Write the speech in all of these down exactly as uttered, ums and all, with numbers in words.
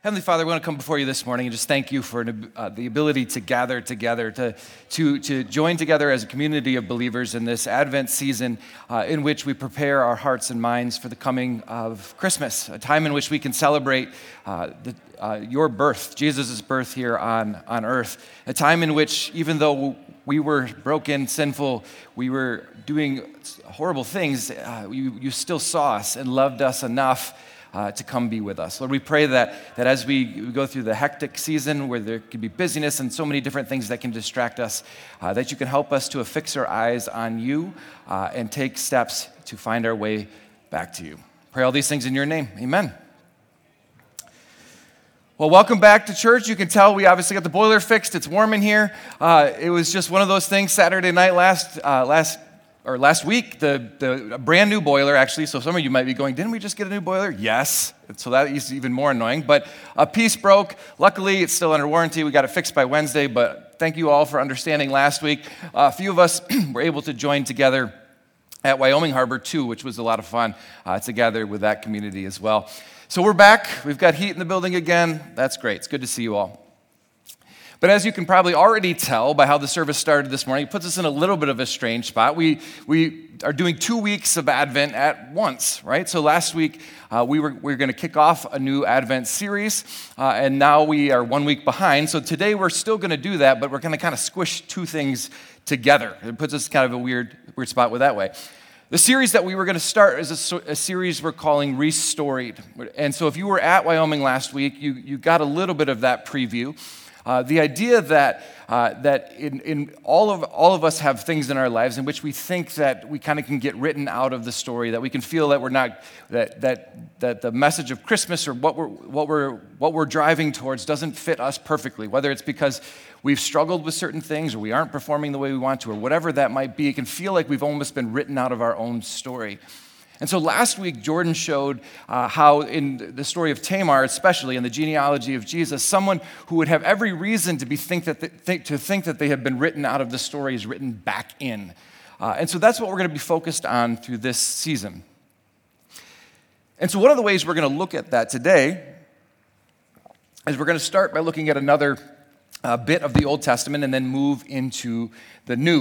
Heavenly Father, we want to come before you this morning and just thank you for uh, the ability to gather together, to, to, to join together as a community of believers in this Advent season uh, in which we prepare our hearts and minds for the coming of Christmas, a time in which we can celebrate uh, the, uh, your birth, Jesus' birth here on, on earth, a time in which even though we were broken, sinful, we were doing horrible things, uh, you, you still saw us and loved us enough Uh, to come be with us. Lord, we pray that, that as we go through the hectic season where there can be busyness and so many different things that can distract us, uh, that you can help us to affix our eyes on you uh, and take steps to find our way back to you. Pray all these things in your name. Amen. Well, welcome back to church. You can tell we obviously got the boiler fixed. It's warm in here. Uh, it was just one of those things Saturday night last uh, last or last week, the, the brand new boiler, actually, so some of you might be going, didn't we just get a new boiler? Yes, so that is even more annoying, but a piece broke. Luckily, it's still under warranty. We got it fixed by Wednesday, but thank you all for understanding last week. Uh, a few of us were able to join together at Wyoming Harbor, too, which was a lot of fun uh, to gather with that community as well. So we're back. We've got heat in the building again. That's great. It's good to see you all. But as you can probably already tell by how the service started this morning, it puts us in a little bit of a strange spot. We we are doing two weeks of Advent at once, right? So last week uh, we were we were going to kick off a new Advent series, uh, and now we are one week behind. So today we're still going to do that, but we're going to kind of squish two things together. It puts us kind of a weird weird spot with that way. The series that we were going to start is a, a series we're calling Restoried. And so if you were at Wyoming last week, you you got a little bit of that preview. Uh, the idea that uh, that in, in all of all of us have things in our lives in which we think that we kind of can get written out of the story, that we can feel that we're not that that that the message of Christmas or what we're what we're what we're driving towards doesn't fit us perfectly. Whether it's because we've struggled with certain things or we aren't performing the way we want to, or whatever that might be, it can feel like we've almost been written out of our own story. And so last week, Jordan showed uh, how in the story of Tamar, especially in the genealogy of Jesus, someone who would have every reason to be think that they, think, to think that they have been written out of the story is written back in. Uh, and so that's what we're going to be focused on through this season. And so one of the ways we're going to look at that today is we're going to start by looking at another uh, bit of the Old Testament and then move into the New.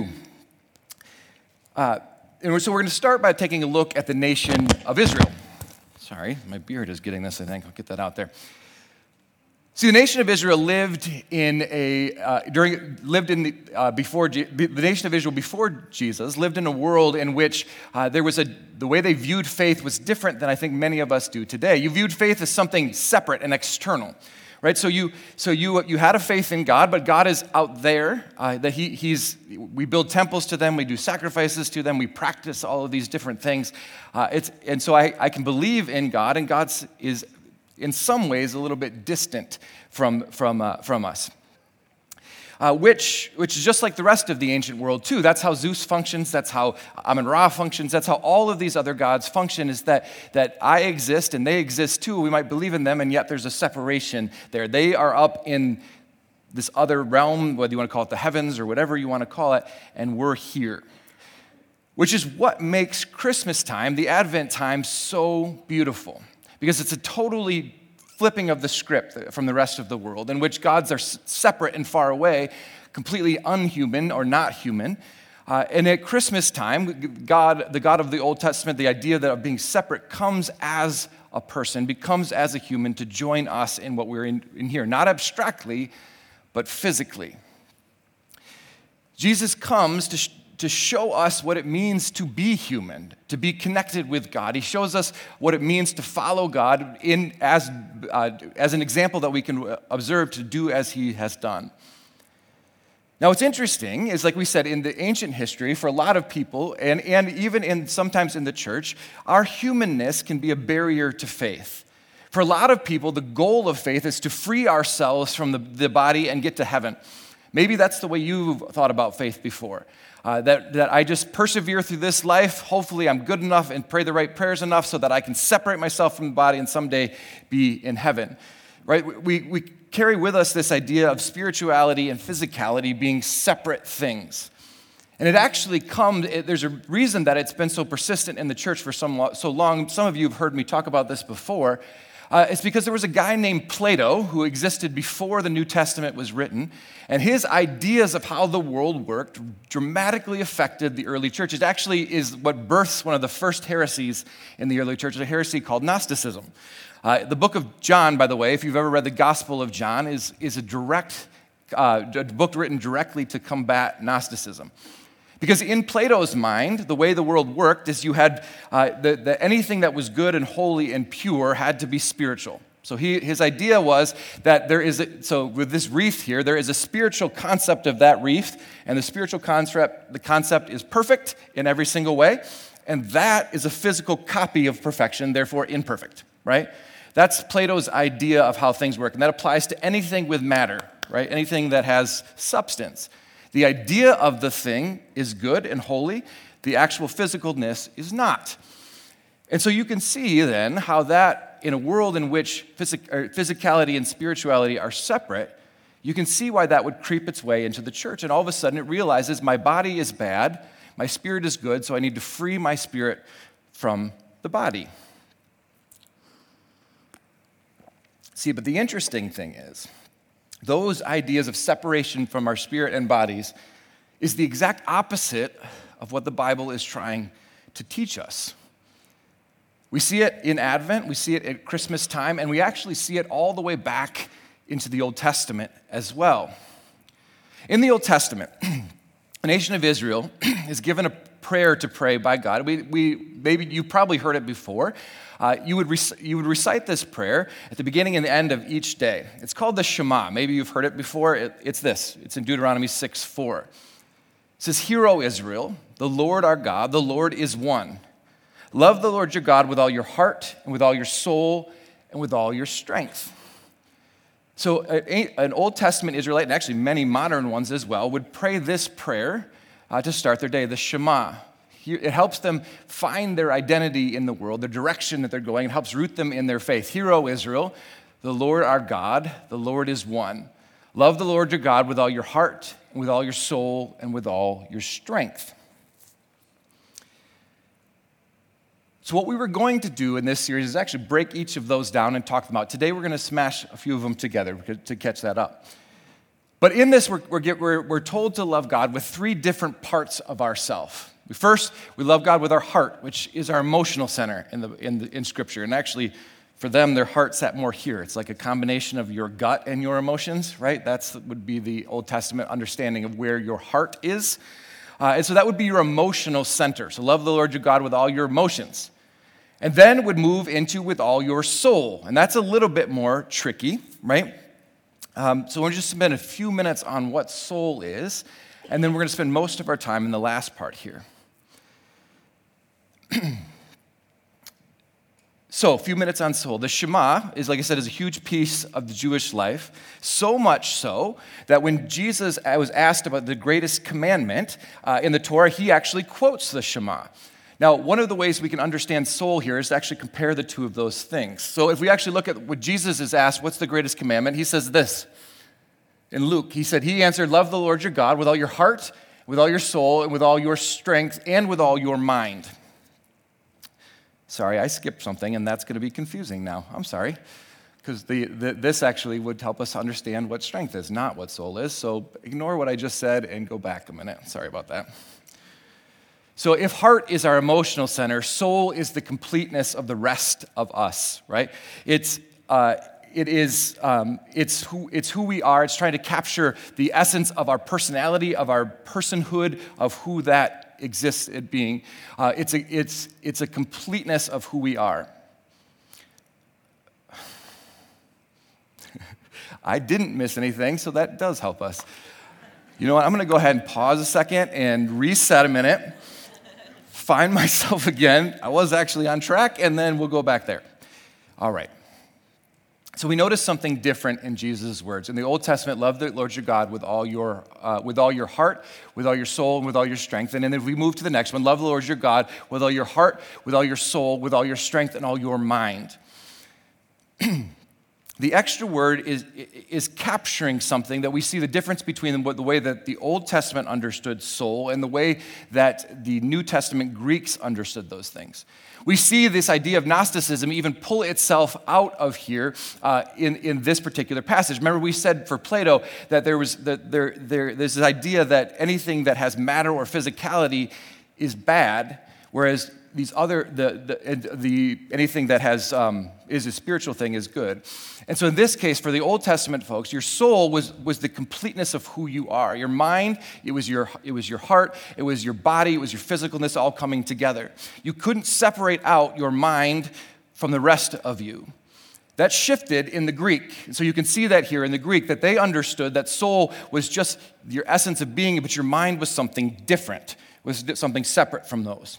Uh, And so we're going to start by taking a look at the nation of Israel. Sorry, my beard is getting this, I think. I'll get that out there. See, the nation of Israel lived in a uh, during lived in the uh, before the nation of Israel before Jesus lived in a world in which uh, there was a the way they viewed faith was different than I think many of us do today. You viewed faith as something separate and external. Right, so you so you you had a faith in God, but God is out there. Uh, that he he's we build temples to them, we do sacrifices to them, we practice all of these different things. Uh, it's and so I, I can believe in God, and God is in some ways a little bit distant from from uh, from us. Uh, which which is just like the rest of the ancient world too. That's how Zeus functions. That's how Amun-Ra functions. That's how all of these other gods function. Is that that I exist and they exist too. We might believe in them, and yet there's a separation there. They are up in this other realm, whether you want to call it the heavens or whatever you want to call it, and we're here. Which is what makes Christmas time, the Advent time, so beautiful, because it's a totally flipping of the script from the rest of the world, in which gods are separate and far away, completely unhuman or not human. Uh, and at Christmas time, God, the God of the Old Testament, the idea that of being separate comes as a person, becomes as a human to join us in what we're in, in here, not abstractly, but physically. Jesus comes to sh- to show us what it means to be human, to be connected with God. He shows us what it means to follow God in as, uh, as an example that we can observe to do as he has done. Now, what's interesting is, like we said, in the ancient history, for a lot of people, and, and even in sometimes in the church, our humanness can be a barrier to faith. For a lot of people, the goal of faith is to free ourselves from the, the body and get to heaven. Maybe that's the way you've thought about faith before. Uh, that, that I just persevere through this life. Hopefully I'm good enough and pray the right prayers enough so that I can separate myself from the body and someday be in heaven. Right? We, we carry with us this idea of spirituality and physicality being separate things. And it actually comes, it, there's a reason that it's been so persistent in the church for some, so long. Some of you have heard me talk about this before. Uh, it's because there was a guy named Plato who existed before the New Testament was written, and his ideas of how the world worked dramatically affected the early church. It actually is what births one of the first heresies in the early church, a heresy called Gnosticism. Uh, the book of John, by the way, if you've ever read the Gospel of John, is, is a direct uh, a book written directly to combat Gnosticism. Because in Plato's mind, the way the world worked is you had uh, the, the, anything that was good and holy and pure had to be spiritual. So he, his idea was that there is, a, so with this wreath here, there is a spiritual concept of that wreath, and the spiritual concept, the concept is perfect in every single way, and that is a physical copy of perfection, therefore imperfect, right? That's Plato's idea of how things work, and that applies to anything with matter, right? Anything that has substance. The idea of the thing is good and holy. The actual physicalness is not. And so you can see then how that, in a world in which physic- physicality and spirituality are separate, you can see why that would creep its way into the church. And all of a sudden it realizes my body is bad, my spirit is good, so I need to free my spirit from the body. See, but the interesting thing is, those ideas of separation from our spirit and bodies is the exact opposite of what the Bible is trying to teach us. We see it in Advent, we see it at Christmas time, and we actually see it all the way back into the Old Testament as well. In the Old Testament, the nation of Israel is given a prayer to pray by God. We, we maybe you've probably heard it before. Uh, you, would rec- you would recite this prayer at the beginning and the end of each day. It's called the Shema. Maybe you've heard it before. It, it's this. It's in Deuteronomy six four. It says, "Hear, O Israel, the Lord our God, the Lord is one. Love the Lord your God with all your heart and with all your soul and with all your strength." So a, an Old Testament Israelite, and actually many modern ones as well, would pray this prayer uh, to start their day, the Shema. It helps them find their identity in the world, the direction that they're going. It helps root them in their faith. "Hear, O Israel, the Lord our God, the Lord is one. Love the Lord your God with all your heart, and with all your soul, and with all your strength." So what we were going to do in this series is actually break each of those down and talk them out. Today we're going to smash a few of them together to catch that up. But in this, we're, we're, we're told to love God with three different parts of ourself. First, we love God with our heart, which is our emotional center in, the, in, the, in Scripture. And actually, for them, their heart sat more here. It's like a combination of your gut and your emotions, right? That would be the Old Testament understanding of where your heart is. Uh, and so that would be your emotional center. So love the Lord your God with all your emotions. And then would move into with all your soul. And that's a little bit more tricky, right? Um, so we're just spend a few minutes on what soul is, and then we're going to spend most of our time in the last part here. So, a few minutes on soul. The Shema is, like I said, is a huge piece of the Jewish life, so much so that when Jesus was asked about the greatest commandment uh, in the Torah, he actually quotes the Shema. Now, one of the ways we can understand soul here is to actually compare the two of those things. So if we actually look at what Jesus is asked, what's the greatest commandment? He says this. In Luke, he said, he answered, "Love the Lord your God with all your heart, with all your soul, and with all your strength, and with all your mind." Sorry, I skipped something, and that's going to be confusing now. I'm sorry, because the, the, this actually would help us understand what strength is, not what soul is. So ignore what I just said and go back a minute. Sorry about that. So if heart is our emotional center, soul is the completeness of the rest of us, right? It's uh, it is um, it's who it's who we are. It's trying to capture the essence of our personality, of our personhood, of who that exists at being. Uh, it's a it's it's a completeness of who we are. I didn't miss anything, so that does help us. You know what? I'm going to go ahead and pause a second and reset a minute. Find myself again. I was actually on track, and then we'll go back there. All right. So we notice something different in Jesus' words. In the Old Testament, love the Lord your God with all your uh, with all your heart, with all your soul, and with all your strength. And then if we move to the next one, love the Lord your God with all your heart, with all your soul, with all your strength, and all your mind. The extra word is, is capturing something that we see the difference between the way that the Old Testament understood soul and the way that the New Testament Greeks understood those things. We see this idea of Gnosticism even pull itself out of here uh, in, in this particular passage. Remember, we said for Plato that there was that there, there, there's this idea that anything that has matter or physicality is bad, whereas these other the the, the anything that has um, is a spiritual thing is good. And so in this case, for the Old Testament folks, your soul was was the completeness of who you are. Your mind, it was your it was your heart, it was your body, it was your physicalness all coming together. You couldn't separate out your mind from the rest of you. That shifted in the Greek. And so you can see that here in the Greek, that they understood that soul was just your essence of being, but your mind was something different, was something separate from those.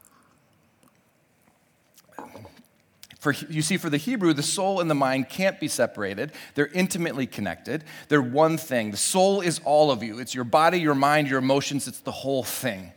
For, you see, for the Hebrew, the soul and the mind can't be separated. They're intimately connected. They're one thing. The soul is all of you. It's your body, your mind, your emotions. It's the whole thing.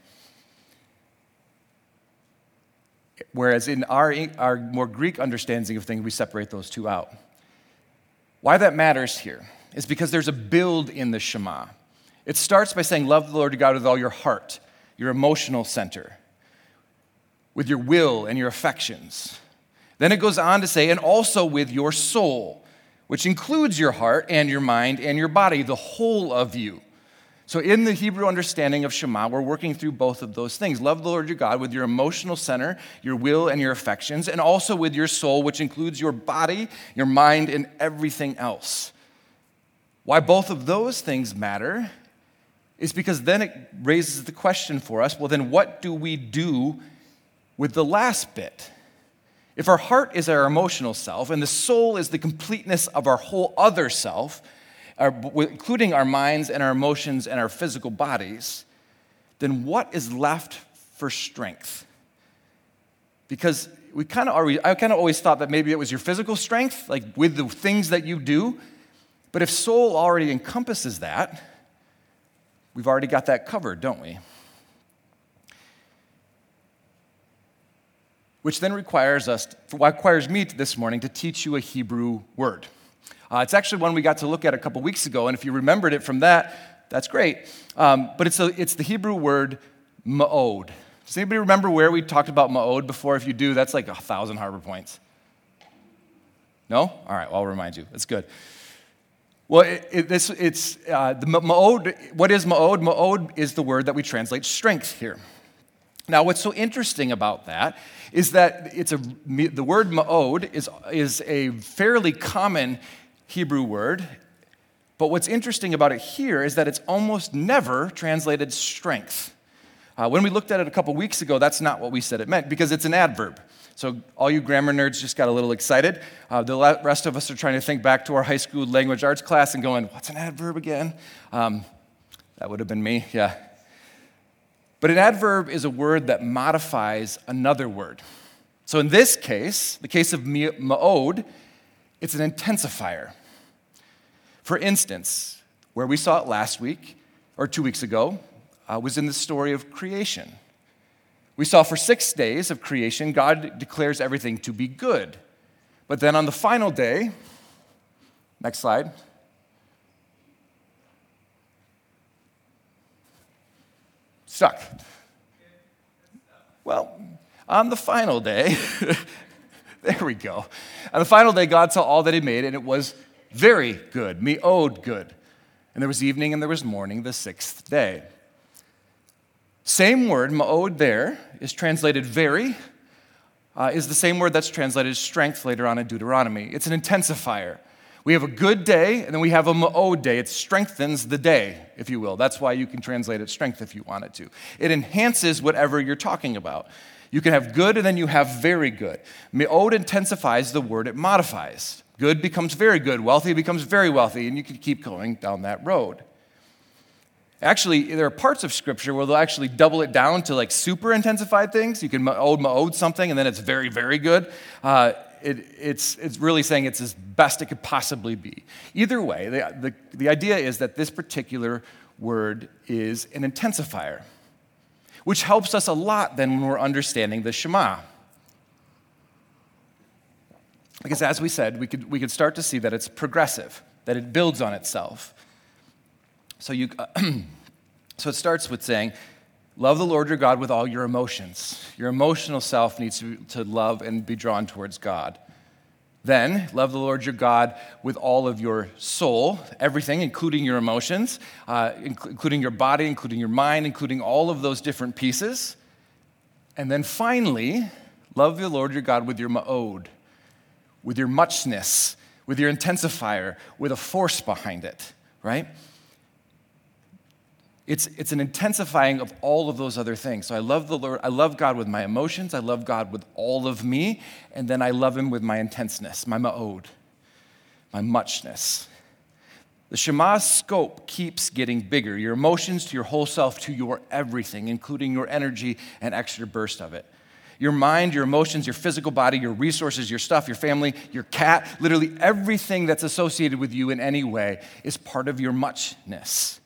Whereas in our, our more Greek understanding of things, we separate those two out. Why that matters here is because there's a build in the Shema. It starts by saying, love the Lord your God with all your heart, your emotional center, with your will and your affections. Then it goes on to say, and also with your soul, which includes your heart and your mind and your body, the whole of you. So in the Hebrew understanding of Shema, we're working through both of those things. Love the Lord your God with your emotional center, your will and your affections, and also with your soul, which includes your body, your mind, and everything else. Why both of those things matter is because then it raises the question for us, well, then what do we do with the last bit? If our heart is our emotional self and the soul is the completeness of our whole other self, our, including our minds and our emotions and our physical bodies, then what is left for strength? Because we kind of already, I kind of always thought that maybe it was your physical strength, like with the things that you do. But if soul already encompasses that, we've already got that covered, don't we? Which then requires us, requires me this morning to teach you a Hebrew word. Uh, it's actually one we got to look at a couple weeks ago, and if you remembered it from that, that's great. Um, but it's, a, it's the Hebrew word ma'od. Does anybody remember where we talked about ma'od before? If you do, that's like a thousand Harbor points. No? All right, well, I'll remind you. That's good. Well, it, it, this, it's uh, the ma'od. What is ma'od? Ma'od is the word that we translate strength here. Now, what's so interesting about that is that it's a the word ma'od is, is a fairly common Hebrew word, but what's interesting about it here is that it's almost never translated strength. Uh, when we looked at it a couple weeks ago, that's not what we said it meant, because it's an adverb. So all you grammar nerds just got a little excited. Uh, the rest of us are trying to think back to our high school language arts class and going, what's an adverb again? Um, that would have been me, yeah. But an adverb is a word that modifies another word. So in this case, the case of ma'od, it's an intensifier. For instance, where we saw it last week, or two weeks ago, uh, was in the story of creation. We saw for six days of creation, God declares everything to be good. But then on the final day, next slide, stuck. Well, on the final day, there we go. On the final day, God saw all that he made, and it was very good, me'od good. And there was evening and there was morning, the sixth day. Same word, ma'od there, is translated very, uh, is the same word that's translated strength later on in Deuteronomy. It's an intensifier. We have a good day, and then we have a ma'od day. It strengthens the day, if you will. That's why you can translate it strength if you wanted to. It enhances whatever you're talking about. You can have good, and then you have very good. Me'od intensifies the word it modifies. Good becomes very good. Wealthy becomes very wealthy, and you can keep going down that road. Actually, there are parts of Scripture where they'll actually double it down to like super intensified things. You can ma'od ma'od something, and then it's very, very good. Uh, It, it's, it's really saying it's as best it could possibly be. Either way, the, the, the idea is that this particular word is an intensifier, which helps us a lot then when we're understanding the Shema. Because as we said, we could, we could start to see that it's progressive, that it builds on itself. So, you, so it starts with saying, love the Lord your God with all your emotions. Your emotional self needs to, to love and be drawn towards God. Then, love the Lord your God with all of your soul, everything, including your emotions, uh, inc- including your body, including your mind, including all of those different pieces. And then finally, love the Lord your God with your ma'od, with your muchness, with your intensifier, with a force behind it, right? It's, it's an intensifying of all of those other things. So I love the Lord, I love God with my emotions, I love God with all of me, and then I love him with my intenseness, my ma'od, my muchness. The Shema's scope keeps getting bigger, your emotions to your whole self to your everything, including your energy and extra burst of it. Your mind, your emotions, your physical body, your resources, your stuff, your family, your cat, literally everything that's associated with you in any way is part of your muchness.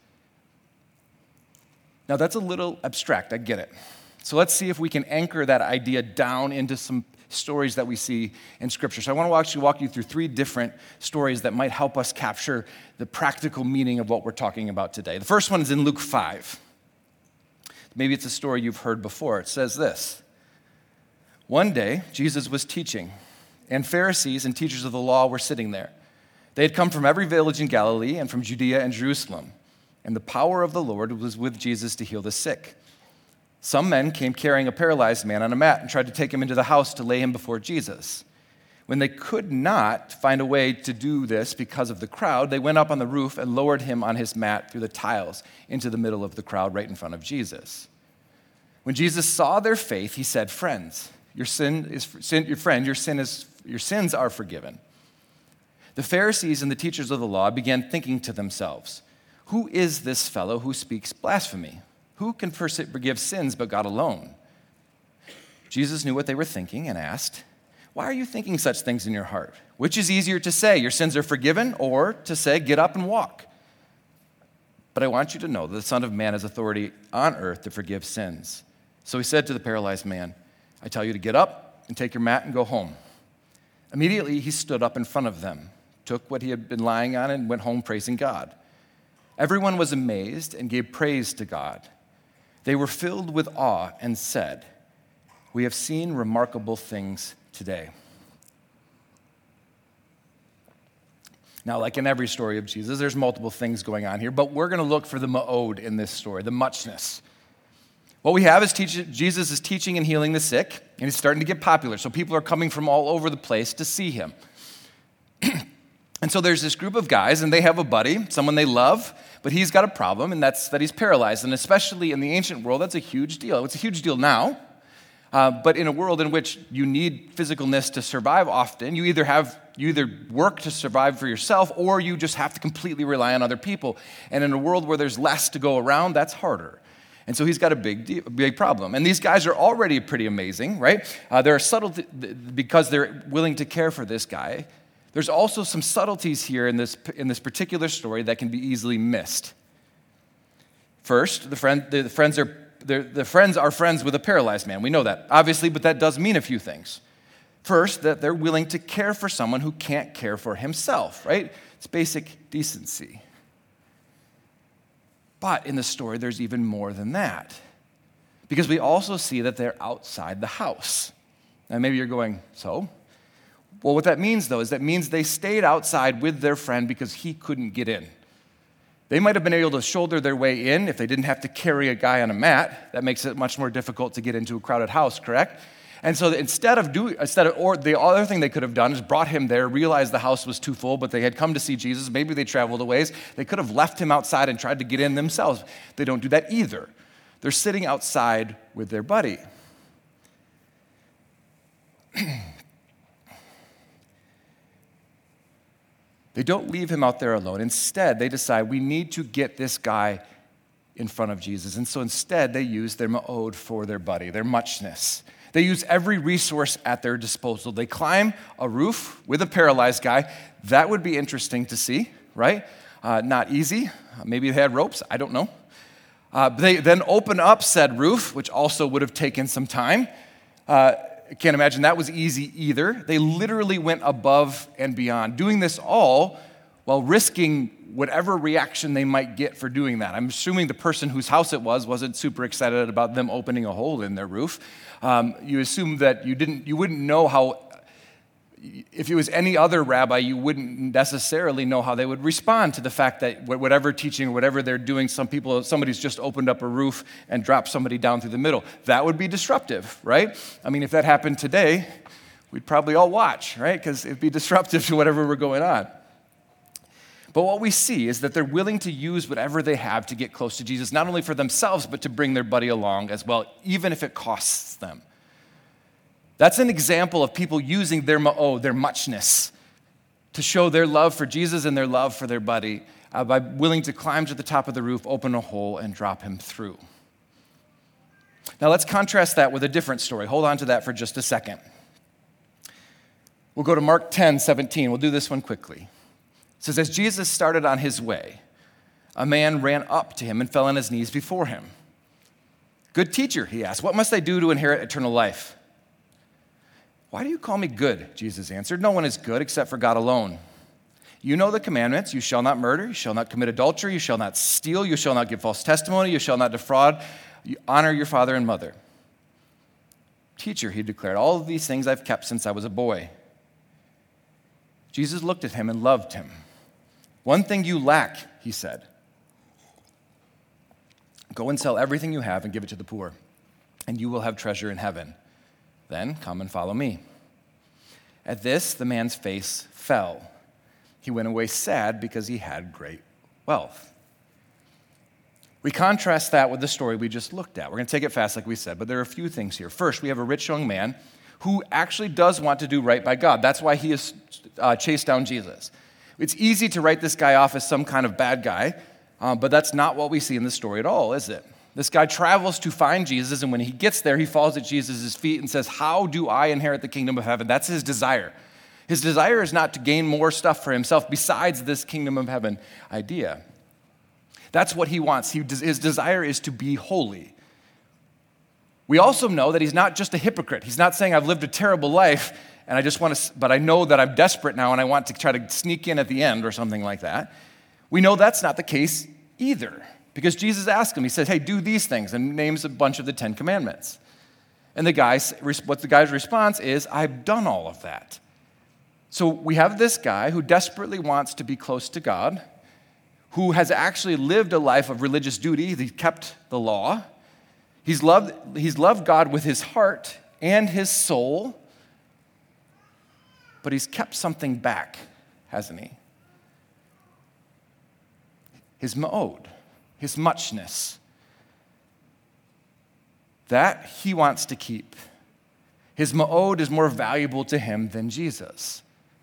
Now, that's a little abstract, I get it. So let's see if we can anchor that idea down into some stories that we see in Scripture. So I want to actually walk you through three different stories that might help us capture the practical meaning of what we're talking about today. The first one is in Luke five. Maybe it's a story you've heard before. It says this. One day, Jesus was teaching, and Pharisees and teachers of the law were sitting there. They had come from every village in Galilee and from Judea and Jerusalem. And the power of the Lord was with Jesus to heal the sick. Some men came carrying a paralyzed man on a mat and tried to take him into the house to lay him before Jesus. When they could not find a way to do this because of the crowd, they went up on the roof and lowered him on his mat through the tiles into the middle of the crowd right in front of Jesus. When Jesus saw their faith, he said, "Friends, your sin is sin, your friend, your sin is your sins are forgiven." The Pharisees and the teachers of the law began thinking to themselves, "Who is this fellow who speaks blasphemy? Who can forgive sins but God alone?" Jesus knew what they were thinking and asked, "Why are you thinking such things in your heart? Which is easier to say, 'Your sins are forgiven,' or to say, 'Get up and walk'? But I want you to know that the Son of Man has authority on earth to forgive sins." So he said to the paralyzed man, "I tell you to get up and take your mat and go home." Immediately he stood up in front of them, took what he had been lying on, and went home praising God. Everyone was amazed and gave praise to God. They were filled with awe and said, "We have seen remarkable things today." Now, like in every story of Jesus, there's multiple things going on here, but we're going to look for the ma'od in this story, the muchness. What we have is teach, Jesus is teaching and healing the sick, and he's starting to get popular, so people are coming from all over the place to see him. And so there's this group of guys, and they have a buddy, someone they love, but he's got a problem, and that's that he's paralyzed. And especially in the ancient world, that's a huge deal. It's a huge deal now, uh, but in a world in which you need physicalness to survive often, you either have you either work to survive for yourself, or you just have to completely rely on other people. And in a world where there's less to go around, that's harder. And so he's got a big, deal, big problem. And these guys are already pretty amazing, right? Uh, there are subtlety because they're willing to care for this guy. There's also some subtleties here in this, in this particular story that can be easily missed. First, the, friend, the, friends are, the friends are friends with a paralyzed man. We know that, obviously, but that does mean a few things. First, that they're willing to care for someone who can't care for himself, right? It's basic decency. But in the story, there's even more than that, because we also see that they're outside the house. Now, maybe you're going, so? Well, what that means, though, is that means they stayed outside with their friend because he couldn't get in. They might have been able to shoulder their way in if they didn't have to carry a guy on a mat. That makes it much more difficult to get into a crowded house, correct? And so instead of doing, instead of, or the other thing they could have done is brought him there, realized the house was too full, but they had come to see Jesus. Maybe they traveled a ways. They could have left him outside and tried to get in themselves. They don't do that either. They're sitting outside with their buddy. They don't leave him out there alone. Instead, they decide we need to get this guy in front of Jesus. And so instead, they use their ma'od for their buddy, their muchness. They use every resource at their disposal. They climb a roof with a paralyzed guy. That would be interesting to see, right? Uh, not easy. Maybe they had ropes. I don't know. Uh, they then open up said roof, which also would have taken some time. Uh, I can't imagine that was easy either. They literally went above and beyond, doing this all while risking whatever reaction they might get for doing that. I'm assuming the person whose house it was wasn't super excited about them opening a hole in their roof. Um, you assume that you didn't, you wouldn't know how, if it was any other rabbi, you wouldn't necessarily know how they would respond to the fact that whatever teaching, whatever they're doing, some people, somebody's just opened up a roof and dropped somebody down through the middle. That would be disruptive, right? I mean, if that happened today, we'd probably all watch, right? Because it'd be disruptive to whatever were going on. But what we see is that they're willing to use whatever they have to get close to Jesus, not only for themselves, but to bring their buddy along as well, even if it costs them. That's an example of people using their ma'od, their muchness, to show their love for Jesus and their love for their buddy uh, by willing to climb to the top of the roof, open a hole, and drop him through. Now let's contrast that with a different story. Hold on to that for just a second. We'll go to Mark ten seventeen. We'll do this one quickly. It says, as Jesus started on his way, a man ran up to him and fell on his knees before him. Good teacher, he asked, what must I do to inherit eternal life? Why do you call me good? Jesus answered. No one is good except for God alone. You know the commandments. You shall not murder. You shall not commit adultery. You shall not steal. You shall not give false testimony. You shall not defraud. You honor your father and mother. Teacher, he declared, all of these things I've kept since I was a boy. Jesus looked at him and loved him. One thing you lack, he said. Go and sell everything you have and give it to the poor, and you will have treasure in heaven. Then come and follow me. At this, the man's face fell. He went away sad because he had great wealth. We contrast that with the story we just looked at. We're going to take it fast, like we said, but there are a few things here. First, we have a rich young man who actually does want to do right by God. That's why he has uh, chased down Jesus. It's easy to write this guy off as some kind of bad guy, um, but that's not what we see in the story at all, is it? This guy travels to find Jesus, and when he gets there, he falls at Jesus' feet and says, how do I inherit the kingdom of heaven? That's his desire. His desire is not to gain more stuff for himself besides this kingdom of heaven idea. That's what he wants. He, his desire is to be holy. We also know that he's not just a hypocrite. He's not saying, I've lived a terrible life, and I just want to, but I know that I'm desperate now, and I want to try to sneak in at the end or something like that. We know that's not the case either. Because Jesus asked him, he said, hey, do these things, and names a bunch of the Ten Commandments. And the guy's, what the guy's response is, I've done all of that. So we have this guy who desperately wants to be close to God, who has actually lived a life of religious duty. He kept the law. He's loved, he's loved God with his heart and his soul, but he's kept something back, hasn't he? His ma'od. His muchness, that he wants to keep. His ma'od is more valuable to him than Jesus.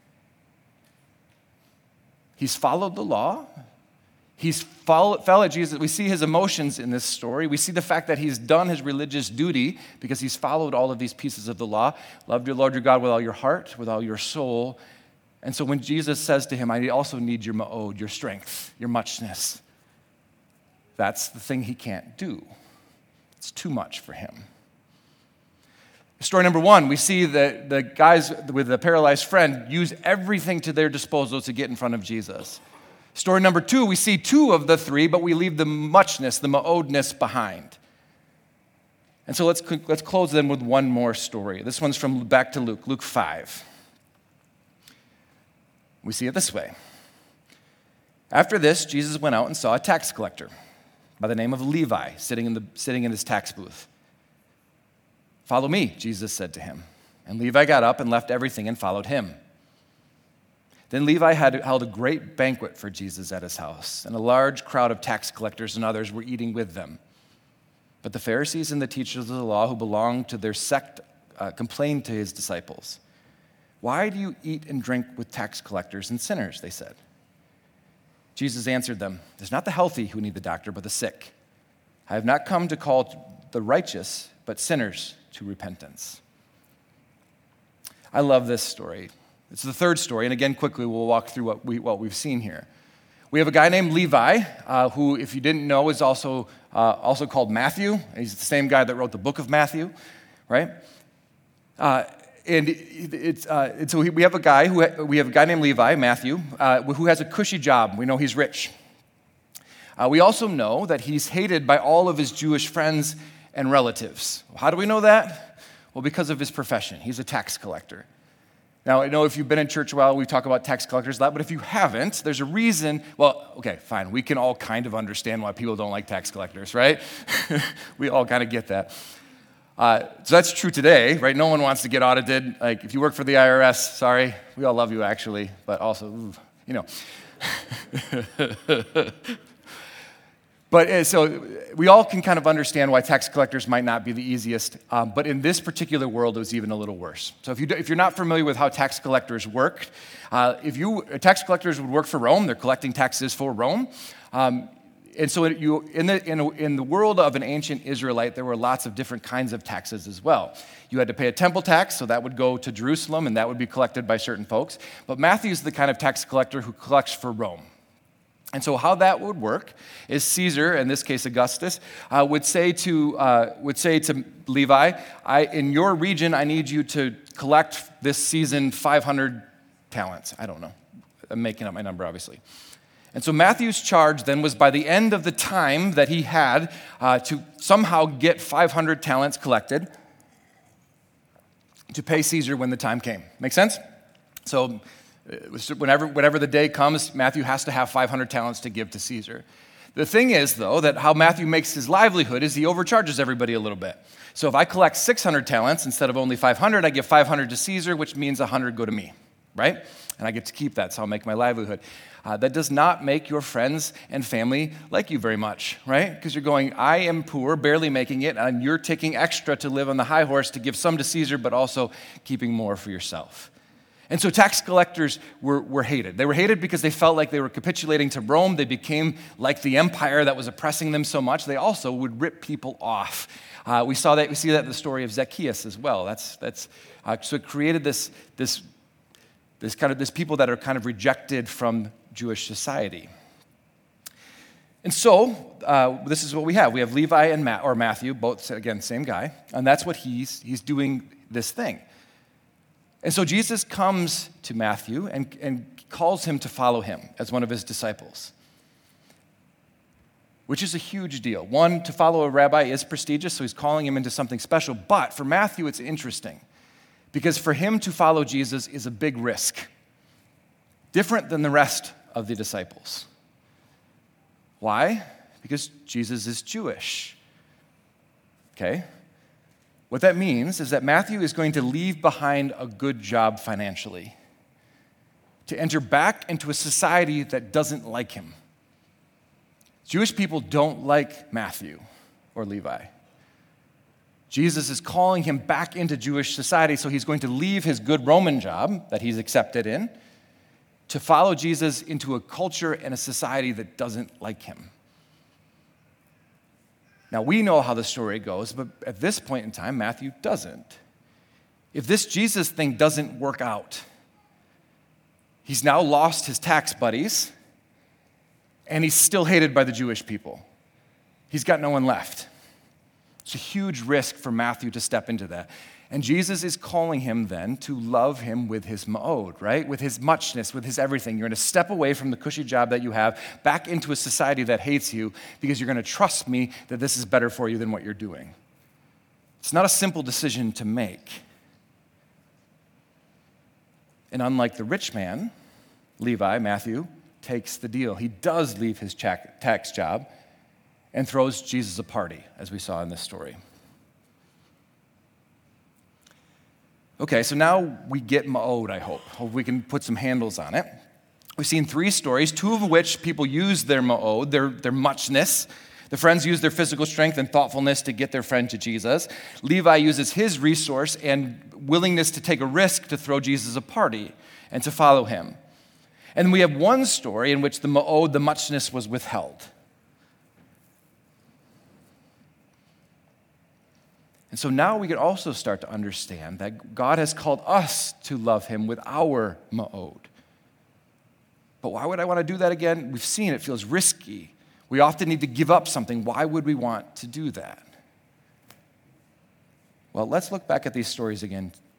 He's followed the law. He's followed, fell at Jesus. We see his emotions in this story. We see the fact that he's done his religious duty because he's followed all of these pieces of the law. Love your Lord your God with all your heart, with all your soul. And so when Jesus says to him, I also need your ma'od, your strength, your muchness, that's the thing he can't do. It's too much for him. Story number one, we see that the guys with the paralyzed friend use everything to their disposal to get in front of Jesus. Story number two, we see two of the three, but we leave the muchness, the ma'odness behind. And so let's, let's close then with one more story. This one's from back to Luke, Luke five. We see it this way. After this, Jesus went out and saw a tax collector by the name of Levi, sitting in, the, sitting in his tax booth. Follow me, Jesus said to him. And Levi got up and left everything and followed him. Then Levi had held a great banquet for Jesus at his house, and a large crowd of tax collectors and others were eating with them. But the Pharisees and the teachers of the law who belonged to their sect uh, complained to his disciples. Why do you eat and drink with tax collectors and sinners, they said. Jesus answered them, it's not the healthy who need the doctor, but the sick. I have not come to call the righteous, but sinners to repentance. I love this story. It's the third story, and again, quickly, we'll walk through what, we, what we've seen here. We have a guy named Levi, uh, who, if you didn't know, is also, uh, also called Matthew. He's the same guy that wrote the book of Matthew, right? Uh, and it, it's, uh, and so we have a guy who ha- we have a guy named Levi, Matthew, uh, who has a cushy job. We know he's rich. Uh, we also know that he's hated by all of his Jewish friends and relatives. How do we know that? Well, because of his profession. He's a tax collector. Now, I know if you've been in church a while, we talk about tax collectors a lot, but if you haven't, there's a reason. Well, okay, fine. We can all kind of understand why people don't like tax collectors, right? We all kind of get that. Uh, so that's true today, right? No one wants to get audited. Like, if you work for the I R S, sorry, we all love you actually, but also, ooh, you know. But uh, so we all can kind of understand why tax collectors might not be the easiest, um, but in this particular world, it was even a little worse. So if, you do, if you're not familiar with how tax collectors work, uh, if you tax collectors would work for Rome, they're collecting taxes for Rome. Um, and so it, you, in, the, in, a, in the world of an ancient Israelite, there were lots of different kinds of taxes as well. You had to pay a temple tax, so that would go to Jerusalem, and that would be collected by certain folks. But Matthew's the kind of tax collector who collects for Rome. And so how that would work is Caesar, in this case Augustus, uh, would say to uh, would say to Levi, I, in your region, I need you to collect this season five hundred talents. I don't know. I'm making up my number, obviously. And so Matthew's charge then was by the end of the time that he had uh, to somehow get five hundred talents collected to pay Caesar when the time came. Make sense? So Whenever, whenever the day comes, Matthew has to have five hundred talents to give to Caesar. The thing is, though, that how Matthew makes his livelihood is he overcharges everybody a little bit. So if I collect six hundred talents instead of only five hundred, I give five hundred to Caesar, which means one hundred go to me, right? And I get to keep that, so I'll make my livelihood. Uh, that does not make your friends and family like you very much, right? Because you're going, I am poor, barely making it, and you're taking extra to live on the high horse to give some to Caesar, but also keeping more for yourself. And so tax collectors were, were hated. They were hated because they felt like they were capitulating to Rome. They became like the empire that was oppressing them so much. They also would rip people off. Uh, we saw that. We see that in the story of Zacchaeus as well. That's that's uh, so it created this this this kind of this people that are kind of rejected from Jewish society. And so uh, this is what we have. We have Levi and Ma- or Matthew, both again same guy, and that's what he's he's doing this thing. And so Jesus comes to Matthew and, and calls him to follow him as one of his disciples, which is a huge deal. One, to follow a rabbi is prestigious, so he's calling him into something special. But for Matthew, it's interesting because for him to follow Jesus is a big risk, different than the rest of the disciples. Why? Because Jesus is Jewish. Okay? What that means is that Matthew is going to leave behind a good job financially to enter back into a society that doesn't like him. Jewish people don't like Matthew or Levi. Jesus is calling him back into Jewish society, so he's going to leave his good Roman job that he's accepted in to follow Jesus into a culture and a society that doesn't like him. Now, we know how the story goes, but at this point in time, Matthew doesn't. If this Jesus thing doesn't work out, he's now lost his tax buddies, and he's still hated by the Jewish people. He's got no one left. It's a huge risk for Matthew to step into that. And Jesus is calling him then to love him with his ma'od, right? With his muchness, with his everything. You're going to step away from the cushy job that you have back into a society that hates you because you're going to trust me that this is better for you than what you're doing. It's not a simple decision to make. And unlike the rich man, Levi, Matthew, takes the deal. He does leave his tax job and throws Jesus a party, as we saw in this story. Okay, so now we get ma'od, I hope. Hope we can put some handles on it. We've seen three stories, two of which people use their ma'od, their, their muchness. The friends use their physical strength and thoughtfulness to get their friend to Jesus. Levi uses his resource and willingness to take a risk to throw Jesus a party and to follow him. And we have one story in which the ma'od, the muchness, was withheld. And so now we can also start to understand that God has called us to love him with our ma'od. But why would I want to do that again? We've seen it feels risky. We often need to give up something. Why would we want to do that? Well, let's look back at these stories again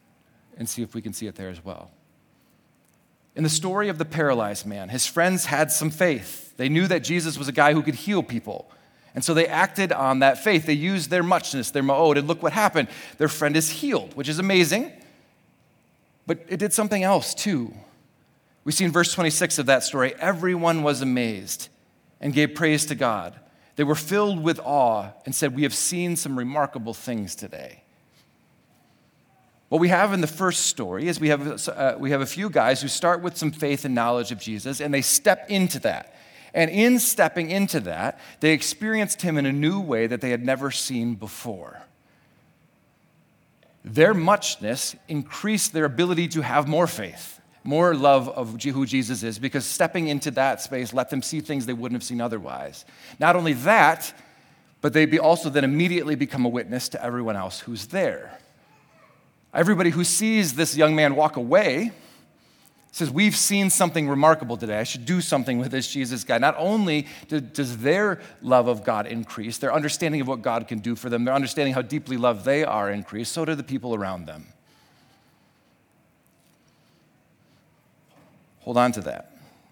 and see if we can see it there as well. In the story of the paralyzed man, his friends had some faith. They knew that Jesus was a guy who could heal people. And so they acted on that faith. They used their muchness, their ma'od, and look what happened. Their friend is healed, which is amazing. But it did something else too. We see in verse twenty-six of that story, everyone was amazed and gave praise to God. They were filled with awe and said, "We have seen some remarkable things today." What we have in the first story is we have, uh, we have a few guys who start with some faith and knowledge of Jesus, and they step into that. And in stepping into that, they experienced him in a new way that they had never seen before. Their muchness increased their ability to have more faith, more love of who Jesus is, because stepping into that space let them see things they wouldn't have seen otherwise. Not only that, but they be also then immediately become a witness to everyone else who's there. Everybody who sees this young man walk away says, "We've seen something remarkable today. I should do something with this Jesus guy." Not only does their love of God increase, their understanding of what God can do for them, their understanding how deeply loved they are increase, so do the people around them. Hold on to that.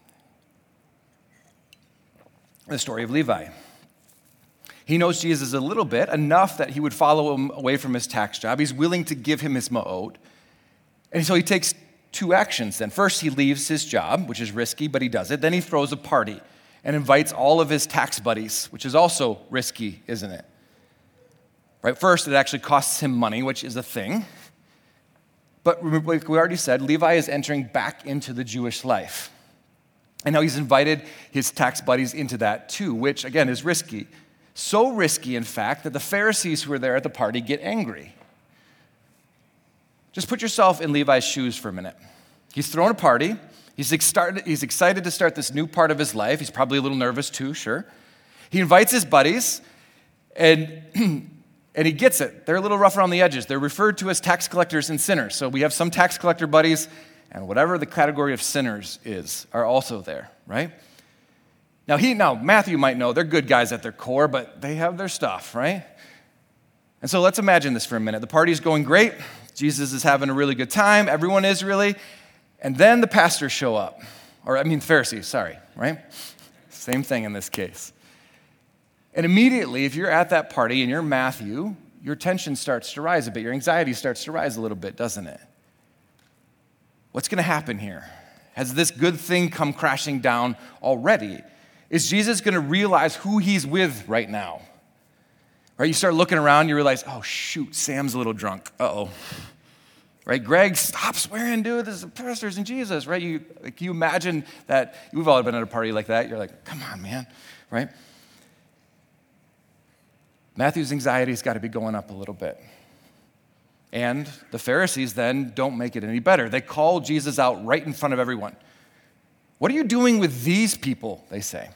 The story of Levi. He knows Jesus a little bit, enough that he would follow him away from his tax job. He's willing to give him his ma'od. And so he takes two actions then. First, he leaves his job, which is risky, but he does it. Then he throws a party and invites all of his tax buddies, which is also risky, isn't it? Right? First, it actually costs him money, which is a thing. But like we already said, Levi is entering back into the Jewish life. And now he's invited his tax buddies into that too, which again is risky. So risky, in fact, that the Pharisees who are there at the party get angry. Just put yourself in Levi's shoes for a minute. He's thrown a party. He's excited, he's excited to start this new part of his life. He's probably a little nervous too, sure. He invites his buddies, and, and he gets it. They're a little rough around the edges. They're referred to as tax collectors and sinners. So we have some tax collector buddies, and whatever the category of sinners is, are also there, right? Now, he, now, Matthew might know they're good guys at their core, but they have their stuff, right? And so let's imagine this for a minute. The party's going great. Jesus is having a really good time. Everyone is really. And then the pastors show up. Or, I mean, the Pharisees, sorry, right? Same thing in this case. And immediately, if you're at that party and you're Matthew, your tension starts to rise a bit. Your anxiety starts to rise a little bit, doesn't it? What's going to happen here? Has this good thing come crashing down already? Is Jesus going to realize who he's with right now? Right? You start looking around, you realize, oh, shoot, Sam's a little drunk. Uh-oh. Right? Greg, stop swearing, dude. This is the pastors and Jesus, right? You, like, you imagine that. We've all been at a party like that. You're like, come on, man, right? Matthew's anxiety's got to be going up a little bit. And the Pharisees then don't make it any better. They call Jesus out right in front of everyone. "What are you doing with these people?" they say.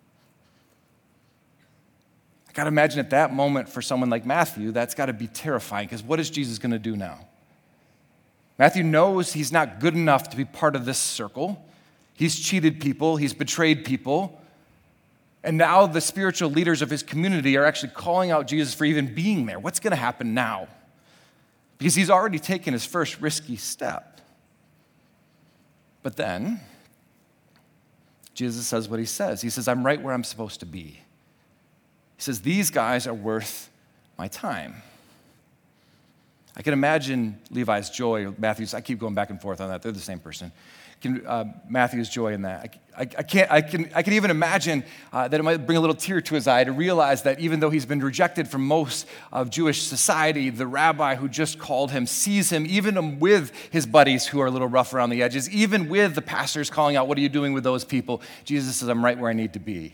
I got to imagine at that moment for someone like Matthew, that's got to be terrifying, because what is Jesus going to do now? Matthew knows he's not good enough to be part of this circle. He's cheated people. He's betrayed people. And now the spiritual leaders of his community are actually calling out Jesus for even being there. What's going to happen now? Because he's already taken his first risky step. But then Jesus says what he says. He says, "I'm right where I'm supposed to be." He says, "These guys are worth my time." I can imagine Levi's joy, Matthew's, I keep going back and forth on that. They're the same person. Can, uh, Matthew's joy in that. I, I, I, can't, I, can, I can even imagine uh, that it might bring a little tear to his eye to realize that even though he's been rejected from most of Jewish society, the rabbi who just called him sees him, even with his buddies who are a little rough around the edges, even with the pastors calling out, "What are you doing with those people?" Jesus says, "I'm right where I need to be."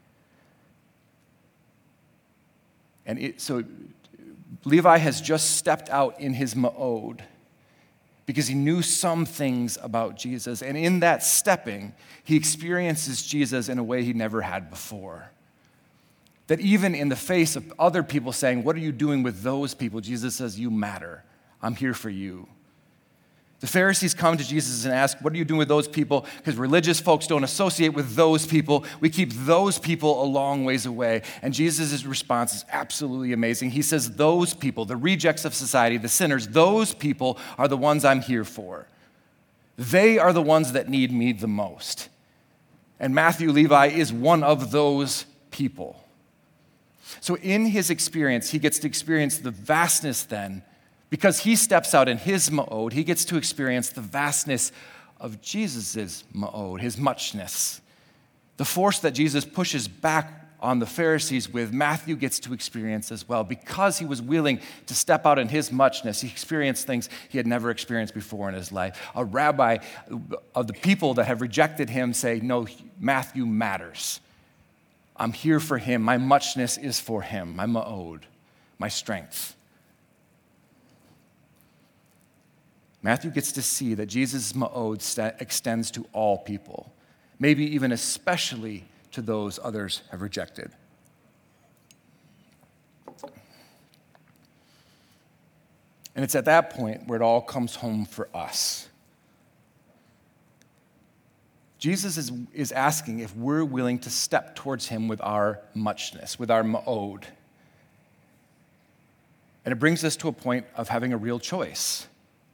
And it, so Levi has just stepped out in his ma'od because he knew some things about Jesus. And in that stepping, he experiences Jesus in a way he never had before. That even in the face of other people saying, "What are you doing with those people?" Jesus says, "You matter. I'm here for you." The Pharisees come to Jesus and ask, what are you doing with those people? Because religious folks don't associate with those people. We keep those people a long ways away. And Jesus' response is absolutely amazing. He says, those people, the rejects of society, the sinners, those people are the ones I'm here for. They are the ones that need me the most. And Matthew Levi is one of those people. So in his experience, he gets to experience the vastness then. Because he steps out in his ma'od, he gets to experience the vastness of Jesus' ma'od, his muchness. The force that Jesus pushes back on the Pharisees with, Matthew gets to experience as well. Because he was willing to step out in his muchness, he experienced things he had never experienced before in his life. A rabbi of the people that have rejected him say, no, Matthew matters. I'm here for him. My muchness is for him, my ma'od, my strength. Matthew gets to see that Jesus' ma'od st- extends to all people, maybe even especially to those others have rejected. And it's at that point where it all comes home for us. Jesus is, is asking if we're willing to step towards him with our muchness, with our ma'od. And it brings us to a point of having a real choice.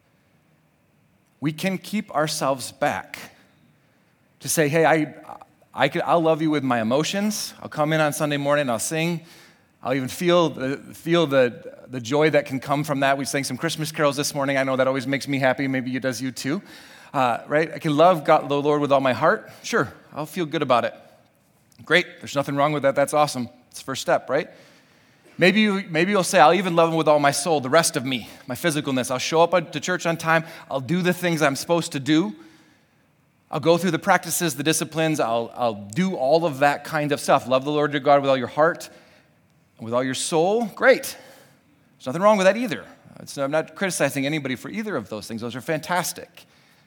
We can keep ourselves back to say, hey, I, I could, I'll love you with my emotions. I'll come in on Sunday morning, I'll sing. I'll even feel the, feel the, the joy that can come from that. We sang some Christmas carols this morning. I know that always makes me happy. Maybe it does you too. Uh, right? I can love God, the Lord with all my heart. Sure, I'll feel good about it. Great, there's nothing wrong with that. That's awesome. It's the first step, right? Maybe, you, maybe you'll say, I'll even love him with all my soul, the rest of me, my physicalness. I'll show up to church on time. I'll do the things I'm supposed to do. I'll go through the practices, the disciplines. I'll, I'll do all of that kind of stuff. Love the Lord your God with all your heart and with all your soul. Great. There's nothing wrong with that either. It's, I'm not criticizing anybody for either of those things. Those are fantastic.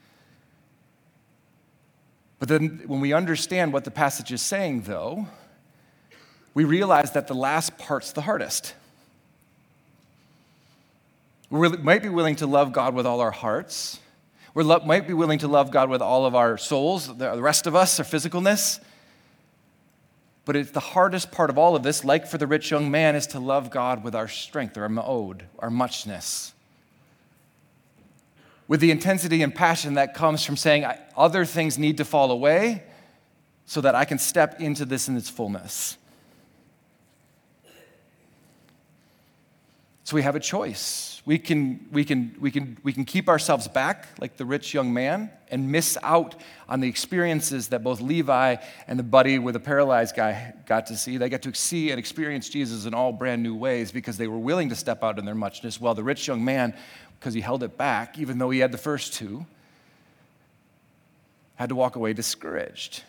But then when we understand what the passage is saying, though, we realize that the last part's the hardest. We might be willing to love God with all our hearts. We lo- might be willing to love God with all of our souls, the rest of us, our physicalness. But it's the hardest part of all of this, like for the rich young man, is to love God with our strength, our ma'od, our muchness. With the intensity and passion that comes from saying other things need to fall away so that I can step into this in its fullness. So we have a choice. We can, we can, we can, we can keep ourselves back like the rich young man and miss out on the experiences that both Levi and the buddy with the paralyzed guy got to see. They got to see and experience Jesus in all brand new ways because they were willing to step out in their muchness, while the rich young man, because he held it back, even though he had the first two, had to walk away discouraged.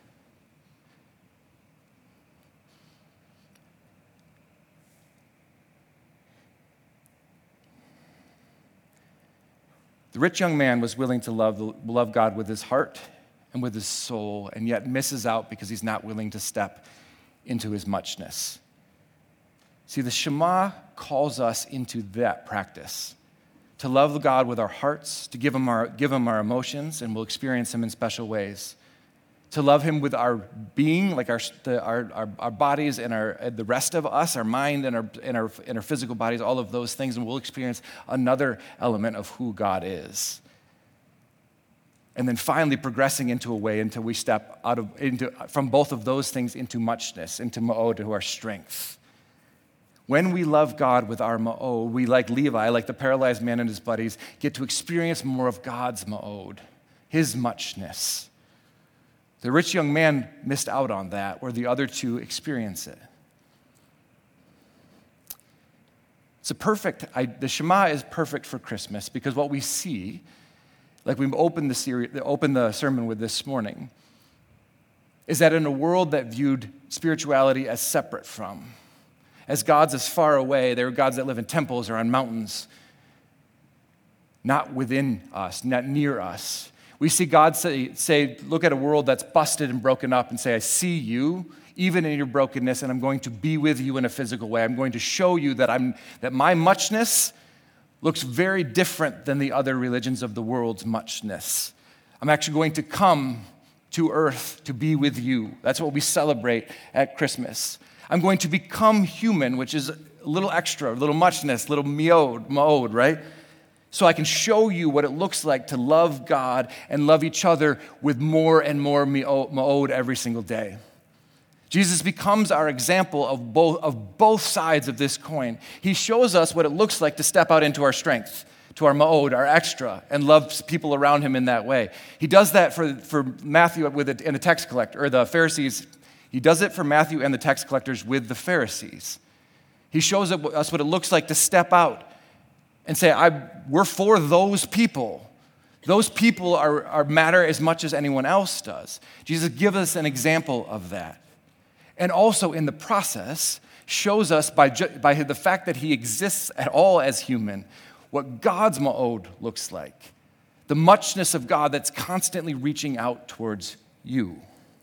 The rich young man was willing to love, love God with his heart and with his soul, and yet misses out because he's not willing to step into his muchness. See, the Shema calls us into that practice, to love God with our hearts, to give him our, give him our emotions, and we'll experience him in special ways. To love him with our being, like our, the, our, our, our bodies and our, the rest of us, our mind and our, and, our, and our physical bodies, all of those things, and we'll experience another element of who God is. And then finally progressing into a way until we step out of into from both of those things into muchness, into ma'od, to our strength. When we love God with our ma'od, we, like Levi, like the paralyzed man and his buddies, get to experience more of God's ma'od, his muchness. The rich young man missed out on that, where the other two experience it. It's a perfect, I, the Shema is perfect for Christmas, because what we see, like we opened the series, opened the sermon with this morning, is that in a world that viewed spirituality as separate from, as gods as far away, there are gods that live in temples or on mountains, not within us, not near us. We see God say, say, look at a world that's busted and broken up and say, I see you, even in your brokenness, and I'm going to be with you in a physical way. I'm going to show you that I'm that my muchness looks very different than the other religions of the world's muchness. I'm actually going to come to earth to be with you. That's what we celebrate at Christmas. I'm going to become human, which is a little extra, a little muchness, a little meod, mode, right? So I can show you what it looks like to love God and love each other with more and more meod every single day. Jesus becomes our example of both, of both sides of this coin. He shows us what it looks like to step out into our strength, to our ma'od, our extra, and love people around him in that way. He does that for, for Matthew with it, and the tax collector, or the Pharisees. He does it for Matthew and the tax collectors with the Pharisees. He shows us what it looks like to step out and say, I, we're for those people. Those people are, are matter as much as anyone else does. Jesus gives us an example of that. And also in the process, shows us by, ju- by the fact that he exists at all as human, what God's ma'od looks like. The muchness of God that's constantly reaching out towards you.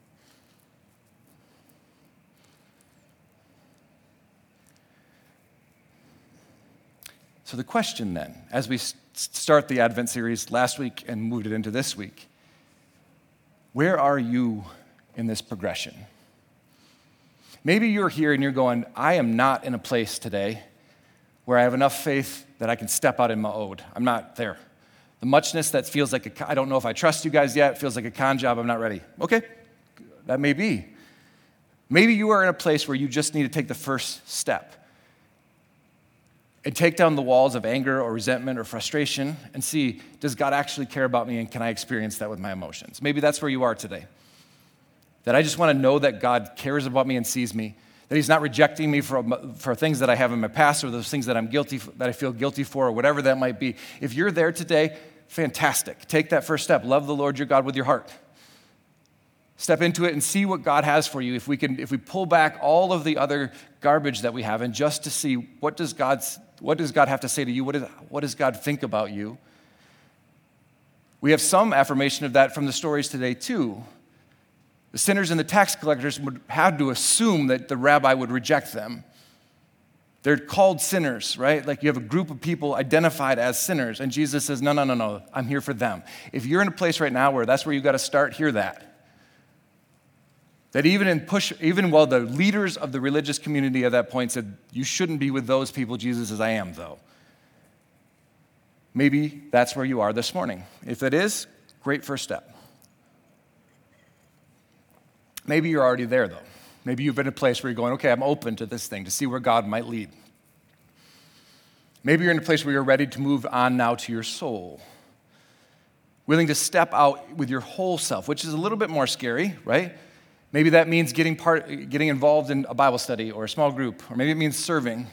So the question then, as we start the Advent series last week and moved it into this week, where are you in this progression? Maybe you're here and you're going, I am not in a place today where I have enough faith that I can step out in ma'od. I'm not there. The muchness that feels like, a, I don't know if I trust you guys yet, it feels like a con job, I'm not ready. Okay, that may be. Maybe you are in a place where you just need to take the first step and take down the walls of anger or resentment or frustration and see, does God actually care about me and can I experience that with my emotions? Maybe that's where you are today. That I just want to know that God cares about me and sees me, that he's not rejecting me for, for things that I have in my past or those things that I'm guilty, that I feel guilty for or whatever that might be. If you're there today, fantastic. Take that first step. Love the Lord your God with your heart. Step into it and see what God has for you. If we can, if we pull back all of the other garbage that we have and just to see what does God's What does God have to say to you? What, is, what does God think about you? We have some affirmation of that from the stories today, too. The sinners and the tax collectors would have to assume that the rabbi would reject them. They're called sinners, right? Like you have a group of people identified as sinners, and Jesus says, no, no, no, no, I'm here for them. If you're in a place right now where that's where you've got to start, hear that. That even in push, even while the leaders of the religious community at that point said, you shouldn't be with those people, Jesus says, I am, though. Maybe that's where you are this morning. If it is, great first step. Maybe you're already there, though. Maybe you've been in a place where you're going, okay, I'm open to this thing, to see where God might lead. Maybe you're in a place where you're ready to move on now to your soul. Willing to step out with your whole self, which is a little bit more scary, right? Maybe that means getting part, getting involved in a Bible study or a small group, or maybe it means serving.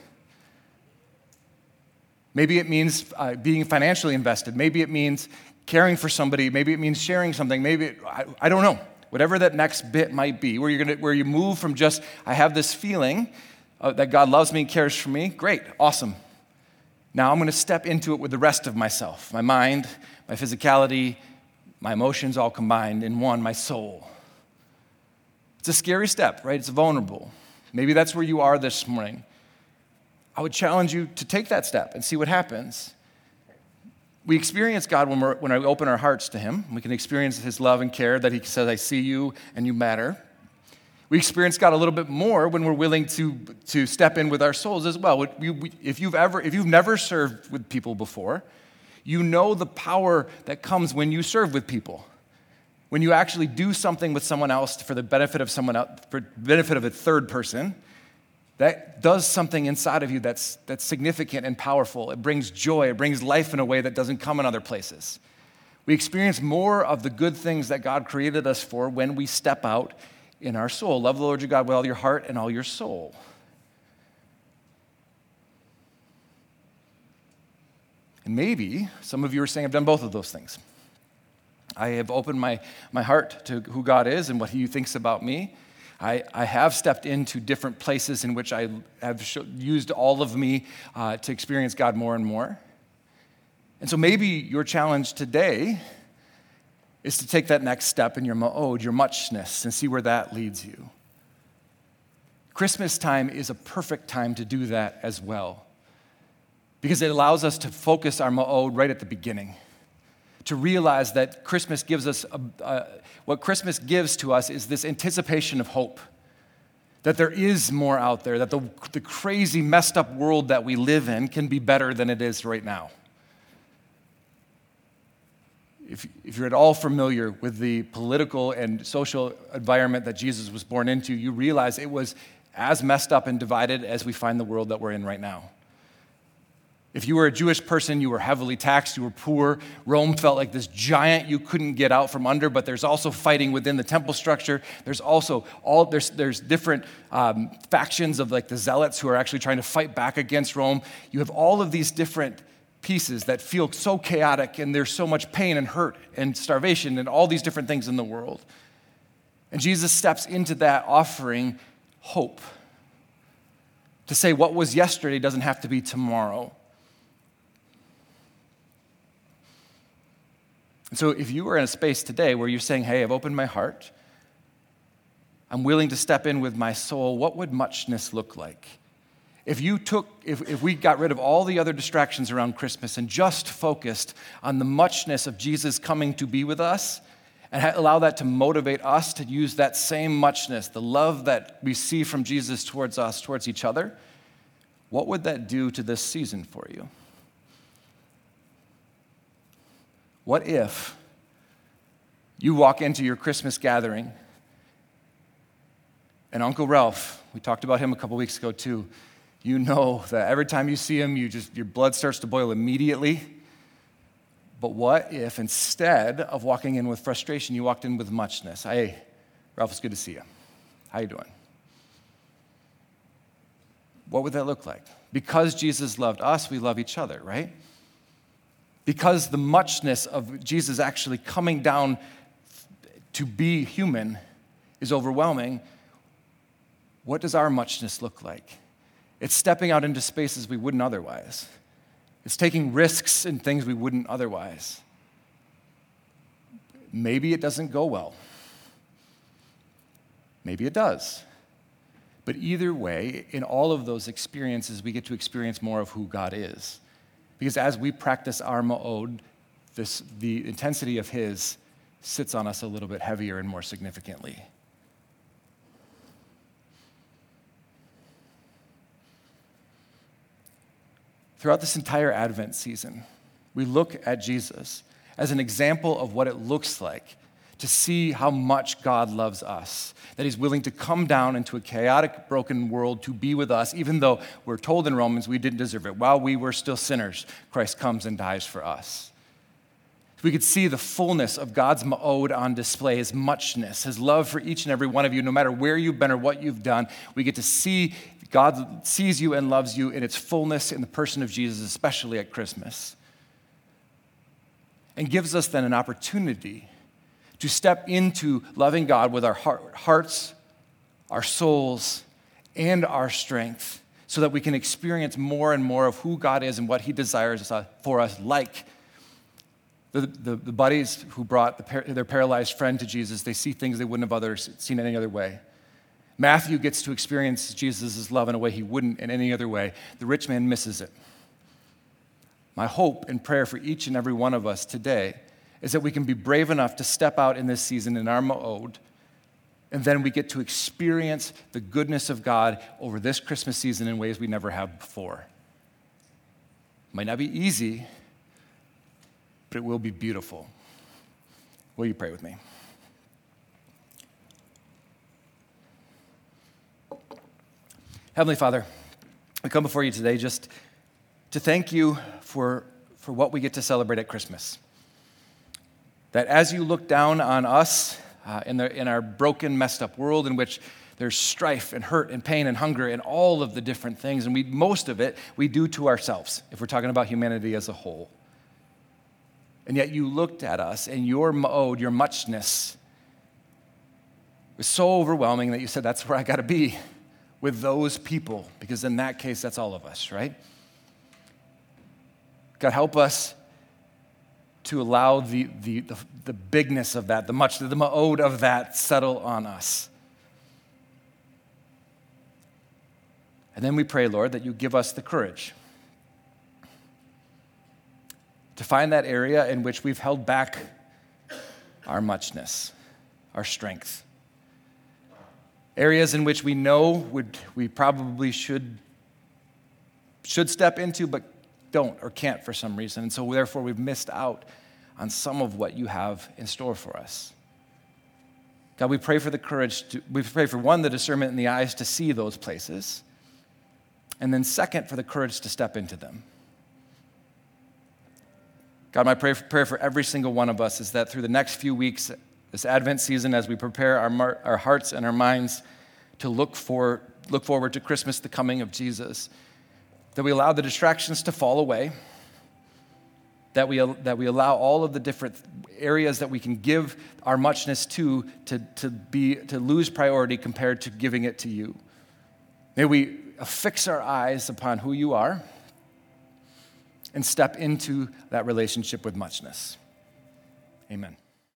Maybe it means uh, being financially invested. Maybe it means caring for somebody. Maybe it means sharing something. Maybe, it, I, I don't know. Whatever that next bit might be, where you're gonna, where you move from just, I have this feeling uh, that God loves me and cares for me. Great, awesome. Now I'm gonna step into it with the rest of myself, my mind, my physicality, my emotions all combined in one, my soul. It's a scary step, right? It's vulnerable. Maybe that's where you are this morning. I would challenge you to take that step and see what happens. We experience God when, we're, when we open our hearts to him. We can experience his love and care that he says, I see you and you matter. We experience God a little bit more when we're willing to, to step in with our souls as well. We, we, if, you've ever, if you've never served with people before, you know the power that comes when you serve with people. When you actually do something with someone else for the benefit of someone else, for the benefit of a third person, that does something inside of you that's, that's significant and powerful. It brings joy. It brings life in a way that doesn't come in other places. We experience more of the good things that God created us for when we step out in our soul. Love the Lord your God with all your heart and all your soul. And maybe some of you are saying, I've done both of those things. I have opened my, my heart to who God is and what he thinks about me. I, I have stepped into different places in which I have sh- used all of me uh, to experience God more and more. And so maybe your challenge today is to take that next step in your ma'od, your muchness, and see where that leads you. Christmas time is a perfect time to do that as well. because it allows us to focus our ma'od right at the beginning, to realize that Christmas gives us, a, a, what Christmas gives to us is this anticipation of hope, that there is more out there, that the, the crazy, messed up world that we live in can be better than it is right now. If, if you're at all familiar with the political and social environment that Jesus was born into, you realize it was as messed up and divided as we find the world that we're in right now. If you were a Jewish person, you were heavily taxed, you were poor. Rome felt like this giant you couldn't get out from under, but there's also fighting within the temple structure. There's also all, there's, there's different um, factions of like the zealots who are actually trying to fight back against Rome. You have all of these different pieces that feel so chaotic, and there's so much pain and hurt and starvation and all these different things in the world. And Jesus steps into that offering hope to say what was yesterday doesn't have to be tomorrow. And so if you are in a space today where you're saying, hey, I've opened my heart, I'm willing to step in with my soul, what would muchness look like? If you took, if, if we got rid of all the other distractions around Christmas and just focused on the muchness of Jesus coming to be with us and ha- allow that to motivate us to use that same muchness, the love that we see from Jesus towards us, towards each other, what would that do to this season for you? What if you walk into your Christmas gathering and Uncle Ralph, we talked about him a couple weeks ago too, you know that every time you see him, you just your blood starts to boil immediately. But what if instead of walking in with frustration, you walked in with muchness? Hey, Ralph, it's good to see you. How you doing? What would that look like? Because Jesus loved us, we love each other, right? Because the muchness of Jesus actually coming down to be human is overwhelming, what does our muchness look like? It's stepping out into spaces we wouldn't otherwise. It's taking risks in things we wouldn't otherwise. Maybe it doesn't go well. Maybe it does. But either way, in all of those experiences, we get to experience more of who God is. Because as we practice our ma'od, this, the intensity of his sits on us a little bit heavier and more significantly. Throughout this entire Advent season, we look at Jesus as an example of what it looks like to see how much God loves us, that he's willing to come down into a chaotic, broken world to be with us, even though we're told in Romans we didn't deserve it. While we were still sinners, Christ comes and dies for us. We could see the fullness of God's ma'od on display, his muchness, his love for each and every one of you, no matter where you've been or what you've done. We get to see God sees you and loves you in its fullness in the person of Jesus, especially at Christmas. And gives us then an opportunity to step into loving God with our heart, hearts, our souls, and our strength so that we can experience more and more of who God is and what he desires for us, like the, the, the buddies who brought the par- their paralyzed friend to Jesus. They see things they wouldn't have others seen any other way. Matthew gets to experience Jesus' love in a way he wouldn't in any other way. The rich man misses it. My hope and prayer for each and every one of us today is that we can be brave enough to step out in this season in our ma'od, and then we get to experience the goodness of God over this Christmas season in ways we never have before. Might not be easy, but it will be beautiful. Will you pray with me? Heavenly Father, we come before you today just to thank you for, for what we get to celebrate at Christmas. That as you look down on us uh, in, the, in our broken, messed up world in which there's strife and hurt and pain and hunger and all of the different things, and we most of it we do to ourselves, if we're talking about humanity as a whole. And yet you looked at us, and your ma'od, your muchness, was so overwhelming that you said, that's where I got to be, with those people, because in that case, that's all of us, right? God, help us to allow the, the, the, the bigness of that, the much, the ma'od of that settle on us. And then we pray, Lord, that you give us the courage to find that area in which we've held back our muchness, our strength. Areas in which we know would, we probably should, should step into, but don't or can't for some reason. And so therefore we've missed out on some of what you have in store for us. God, we pray for the courage to, we pray for one, the discernment in the eyes to see those places. And then second, for the courage to step into them. God, my prayer for, prayer for every single one of us is that through the next few weeks, this Advent season, as we prepare our, mar- our hearts and our minds to look for, look forward to Christmas, the coming of Jesus, that we allow the distractions to fall away, that we, that we allow all of the different areas that we can give our muchness to, to, to, be, to lose priority compared to giving it to you. May we fix our eyes upon who you are and step into that relationship with muchness. Amen.